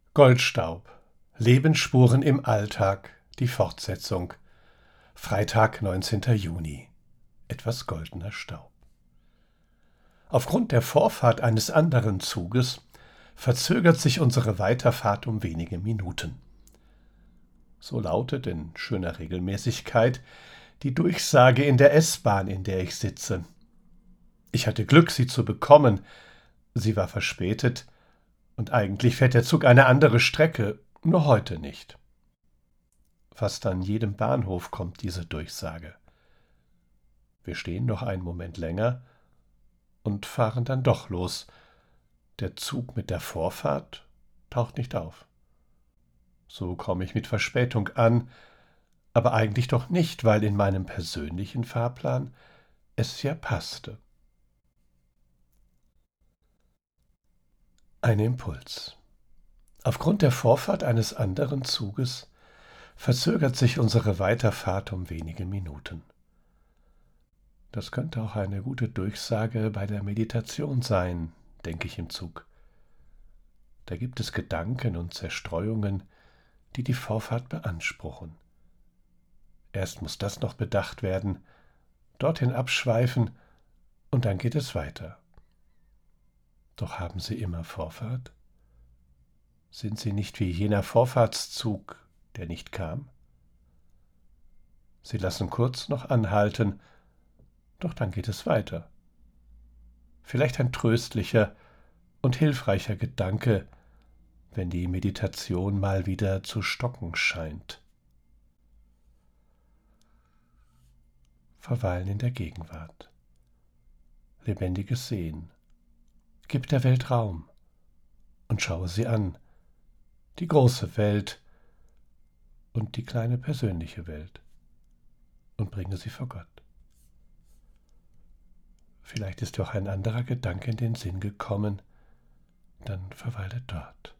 Goldstaub. Lebensspuren im Alltag. Die Fortsetzung. Freitag, 19. Juni. Etwas goldener Staub. Aufgrund der Vorfahrt eines anderen Zuges verzögert sich unsere Weiterfahrt um wenige Minuten. So lautet in schöner Regelmäßigkeit die Durchsage in der S-Bahn, in der ich sitze. Ich hatte Glück, sie zu bekommen. Sie war verspätet und eigentlich fährt der Zug eine andere Strecke, nur heute nicht. Fast an jedem Bahnhof kommt diese Durchsage. Wir stehen noch einen Moment länger und fahren dann doch los. Der Zug mit der Vorfahrt taucht nicht auf. So komme ich mit Verspätung an, aber eigentlich doch nicht, weil in meinem persönlichen Fahrplan es ja passte. Ein Impuls. Aufgrund der Vorfahrt eines anderen Zuges verzögert sich unsere Weiterfahrt um wenige Minuten. Das könnte auch eine gute Durchsage bei der Meditation sein, denke ich im Zug. Da gibt es Gedanken und Zerstreuungen, die die Vorfahrt beanspruchen. Erst muss das noch bedacht werden, dorthin abschweifen und dann geht es weiter. Doch haben Sie immer Vorfahrt? Sind Sie nicht wie jener Vorfahrtszug, der nicht kam? Sie lassen kurz noch anhalten, doch dann geht es weiter. Vielleicht ein tröstlicher und hilfreicher Gedanke, wenn die Meditation mal wieder zu stocken scheint. Verweilen in der Gegenwart. Lebendiges Sehen. Gib der Welt Raum und schaue sie an. Die große Welt und die kleine persönliche Welt. Und bringe sie vor Gott. Vielleicht ist dir auch ein anderer Gedanke in den Sinn gekommen, dann verweile dort.